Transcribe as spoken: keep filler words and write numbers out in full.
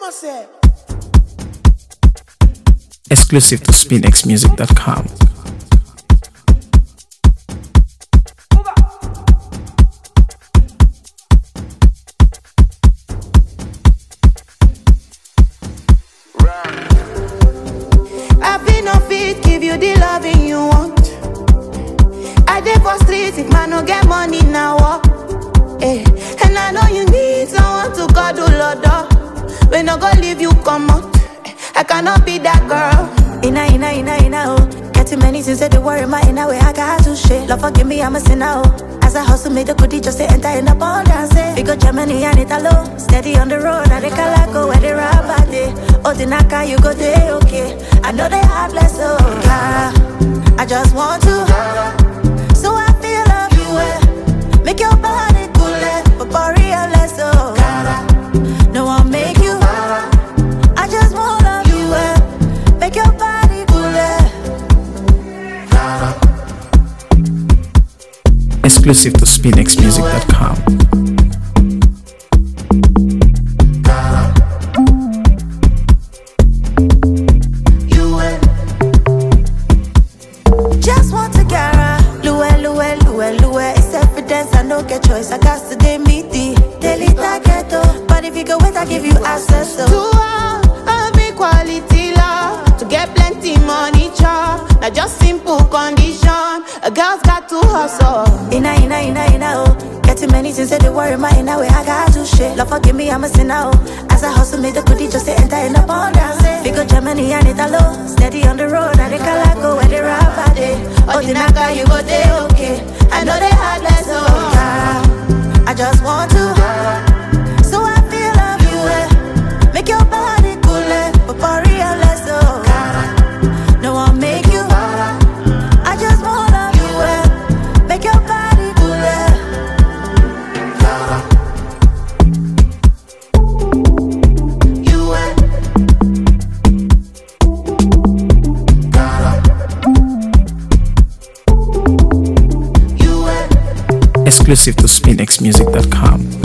Exclusive to spin x music dot com. I feel no fit, give you the loving you want. I dey for street, if man no get money now, walk. Eh. And I know you need someone to cuddle lodo. We no go leave you come out. I cannot be that girl. Ina, ina, ina, ina, oh. Getting many since they worry my inner way. I got to shit. Love forgive me, I'm a sinner, oh. As I hustle, made the goodie just to enter in the ball dance. We go Germany and Italo. Steady on the road, and they can go where they rap at it. Oh, the naka, you go there, okay. I know they have less, oh, Clara. I just want to. So I feel love you, eh. Make your body cool, eh. But for real, less, oh, Clara. No one make you. I just want love you, eh. Make your body cool, eh. Exclusive to spin x music dot com. Just want to gara. Lue, lue, lue, lue. It's evidence I don't get choice. I got to day meet the daily target. But if you go wait, I give you access. So. To all of equality love. To get plenty money, chop. Not just simple condition. A girl's got to hustle. Ina, ina, ina, ina, oh. Getting many since they worry my inner way. I got to shit. Love forgive me, I'm a sinner, oh. As I hustle, made the goodie just to enter in the ball dance. We go Germany and Italo. Steady on the road, and they can go where they rap at it. Oh, the naka, you go there, okay. I know they had less, oh, Cara. I just want to. So I feel love you, eh. Make your body cool, eh. But for real, less, oh, Cara. No one make you. I just want love you, eh. Make your body cool, eh. You eh. Exclusive to spin x music dot com.